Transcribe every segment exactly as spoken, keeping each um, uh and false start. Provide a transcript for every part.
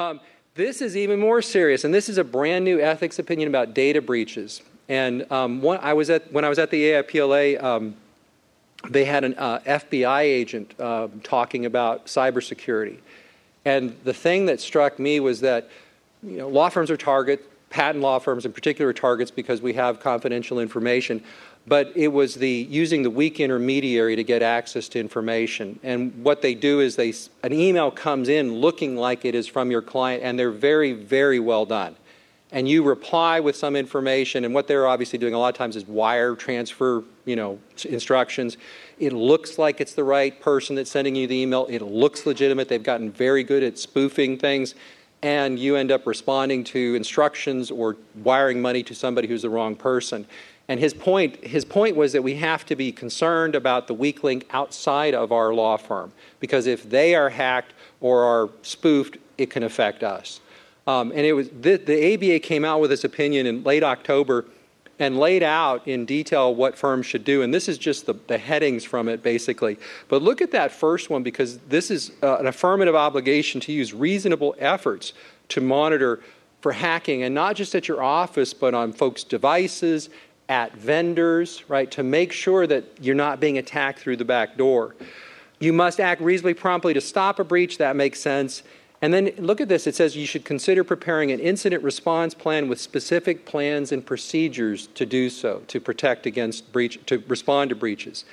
Um, this is even more serious, and this is a brand new ethics opinion about data breaches. And um, one, I was at, when I was at the A I P L A, um, they had an uh, F B I agent uh, talking about cybersecurity. And the thing that struck me was that, you know, law firms are targets, patent law firms in particular are targets because we have confidential information. But it was the using the weak intermediary to get access to information. And what they do is they an email comes in looking like it is from your client, and they're very, very well done. And you reply with some information, and what they're obviously doing a lot of times is wire transfer, you know, instructions. It looks like it's the right person that's sending you the email. It looks legitimate. They've gotten very good at spoofing things, and you end up responding to instructions or wiring money to somebody who's the wrong person. And his point, his point was that we have to be concerned about the weak link outside of our law firm, because if they are hacked or are spoofed, it can affect us. Um, and it was the, the A B A came out with this opinion in late October and laid out in detail what firms should do. And this is just the, the headings from it, basically. But look at that first one, because this is uh, an affirmative obligation to use reasonable efforts to monitor for hacking, and not just at your office, but on folks' devices, at vendors, right, to make sure that you're not being attacked through the back door. You must act reasonably promptly to stop a breach. That makes sense. And then look at this. It says you should consider preparing an incident response plan with specific plans and procedures to do so, to protect against breach, to respond to breaches.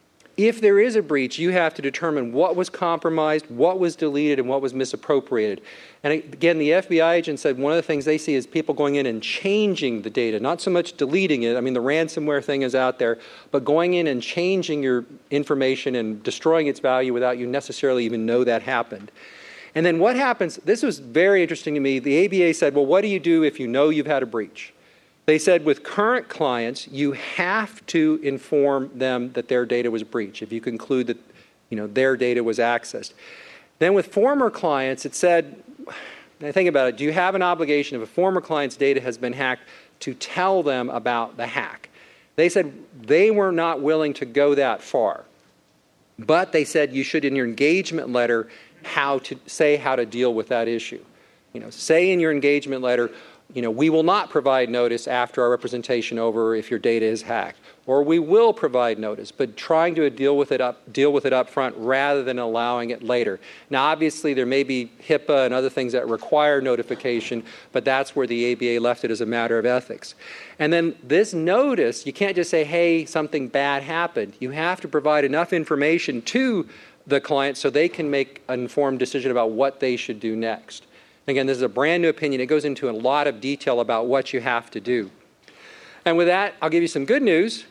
If there is a breach, you have to determine what was compromised, what was deleted, and what was misappropriated. And again, the F B I agent said one of the things they see is people going in and changing the data, not so much deleting it. I mean, the ransomware thing is out there, but going in and changing your information and destroying its value without you necessarily even know that happened. And then what happens, this was very interesting to me. The A B A said, well, what do you do if you know you've had a breach? They said with current clients, you have to inform them that their data was breached, if you conclude that, you know, their data was accessed. Then with former clients, it said, now think about it, do you have an obligation if a former client's data has been hacked to tell them about the hack? They said they were not willing to go that far. But they said you should, in your engagement letter, how to say how to deal with that issue. You know, say in your engagement letter, you know, we will not provide notice after our representation over if your data is hacked, or we will provide notice, but trying to deal with it up, deal with it up front rather than allowing it later. Now, obviously, there may be HIPAA and other things that require notification, but that's where the A B A left it as a matter of ethics. And then this notice, you can't just say, hey, something bad happened. You have to provide enough information to the client so they can make an informed decision about what they should do next. Again, this is a brand new opinion. It goes into a lot of detail about what you have to do. And with that, I'll give you some good news.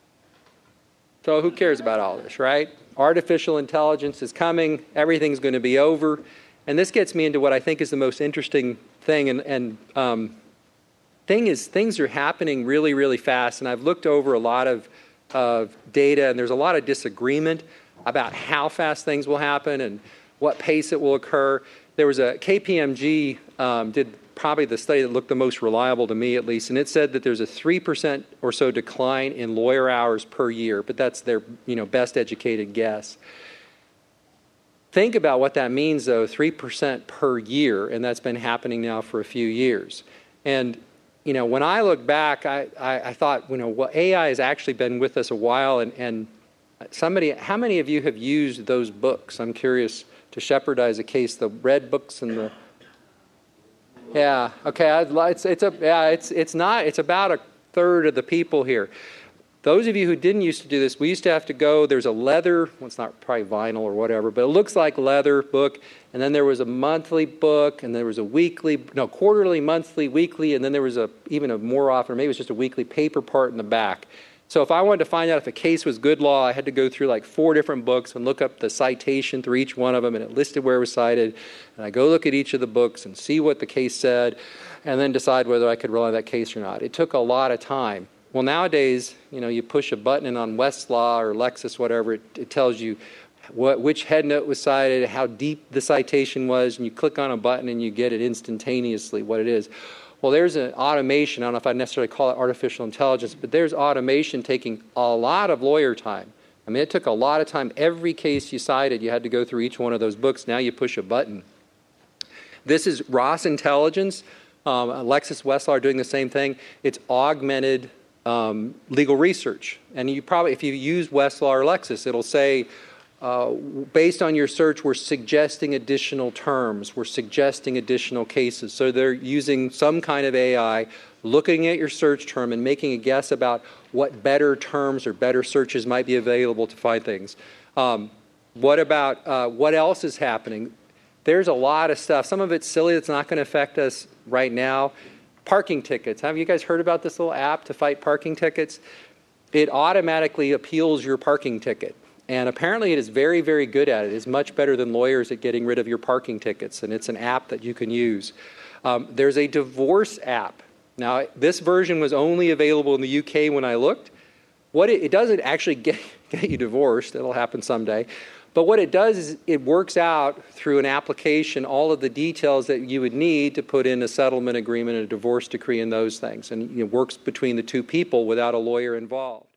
So who cares about all this, right? Artificial intelligence is coming. Everything's going to be over. And this gets me into what I think is the most interesting thing. And, and um, thing is, things are happening really, really fast. And I've looked over a lot of, of data, and there's a lot of disagreement about how fast things will happen and what pace it will occur. There was a K P M G um, did probably the study that looked the most reliable to me, at least, and it said that there's a three percent or so decline in lawyer hours per year, but that's their, you know, best educated guess. Think about what that means, though, three percent per year, and that's been happening now for a few years. And, you know, when I look back, I, I, I thought, you know, well, A I has actually been with us a while, and, and somebody, how many of you have used those books? I'm curious. To shepherdize a case, the red books and the yeah, okay, it's it's a yeah, it's it's not it's about a third of the people here. Those of you who didn't used to do this, we used to have to go. There's a leather, well, it's not probably vinyl or whatever, but it looks like leather book. And then there was a monthly book, and there was a weekly, no, quarterly, monthly, weekly, and then there was a even a more often, or maybe it was just a weekly paper part in the back. So if I wanted to find out if a case was good law, I had to go through like four different books and look up the citation through each one of them, and it listed where it was cited. And I go look at each of the books and see what the case said, and then decide whether I could rely on that case or not. It took a lot of time. Well, nowadays, you know, you push a button on Westlaw or Lexis, whatever, it, it tells you what, which headnote was cited, how deep the citation was, and you click on a button and you get it instantaneously what it is. Well, there's an automation. I don't know if I'd necessarily call it artificial intelligence, but there's automation taking a lot of lawyer time. I mean, it took a lot of time. Every case you cited, you had to go through each one of those books. Now you push a button. This is Ross Intelligence. Um, Lexis Westlaw are doing the same thing. It's augmented um, legal research. And you probably, if you use Westlaw or Lexis, it'll say, uh, based on your search, we're suggesting additional terms. We're suggesting additional cases. So they're using some kind of A I, looking at your search term and making a guess about what better terms or better searches might be available to find things. Um, what about, uh, what else is happening? There's a lot of stuff. Some of it's silly that's not going to affect us right now. Parking tickets. Have you guys heard about this little app to fight parking tickets? It automatically appeals your parking ticket. And apparently it is very, very good at it. It's much better than lawyers at getting rid of your parking tickets. And it's an app that you can use. Um, there's a divorce app. Now, this version was only available in the U K when I looked. What it, it doesn't actually get, get you divorced. It'll happen someday. But what it does is it works out through an application all of the details that you would need to put in a settlement agreement, a divorce decree, and those things. And it works between the two people without a lawyer involved.